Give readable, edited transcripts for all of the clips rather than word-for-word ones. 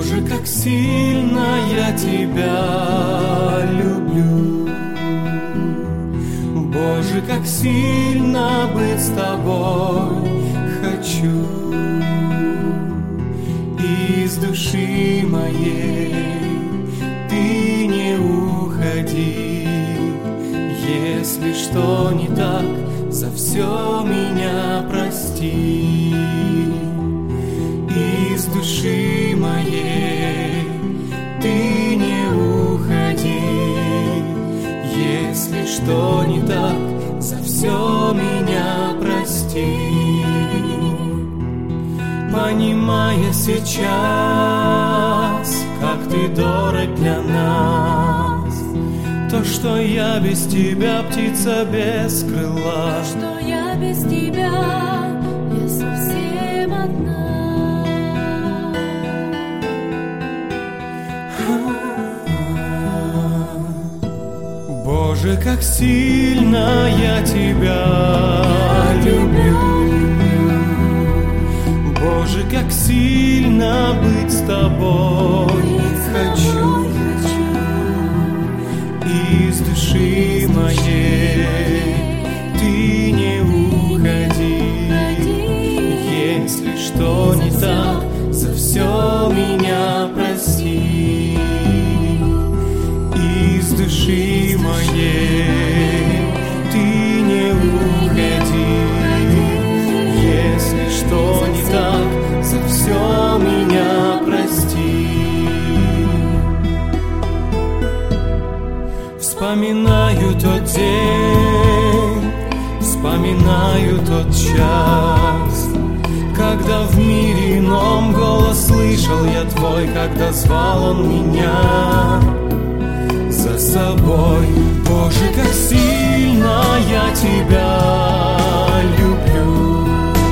Боже, как сильно я Тебя люблю. Боже, как сильно быть с Тобой хочу. Из души моей Ты не уходи. Если что не так, за все меня прости. Из души моей Ты не уходи. Если что не так, за все меня прости. Понимая сейчас, как Ты дорог для нас, то, что я без Тебя птица без крыла, что я без Тебя, я совсем одна. Боже, как сильно я Тебя люблю. Боже, как сильно быть с Тобой хочу. Из души моей Ты не уходи. Если что не так, за все меня прости. Из души моей Ты не уходи. Если что не так, за все меня прости. Вспоминаю тот день, вспоминаю тот час, когда в мире ином голос слышал я Твой, когда звал Он меня за собой. Боже, как сильно я Тебя люблю.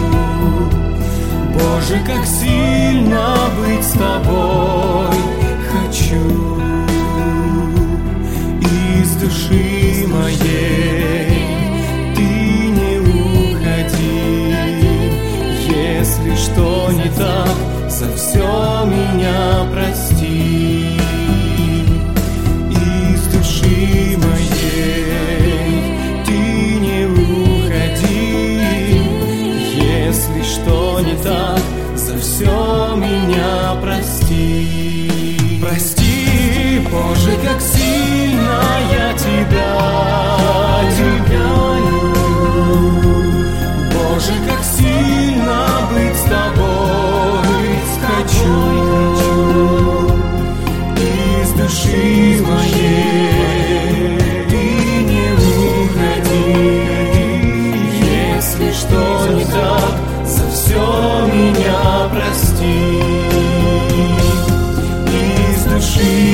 Боже, как сильно быть с Тобой хочу. Из души моей Ты не уходи. Если что не так, за все меня прости. Из души моей Ты не уходи. Если что не так, за все меня прости. Прости, Боже, как сильно я Тебя люблю. Боже, как сильно быть с Тобой хочу. Из души моей Ты не уходи. Если что не так, за все меня прости. Из души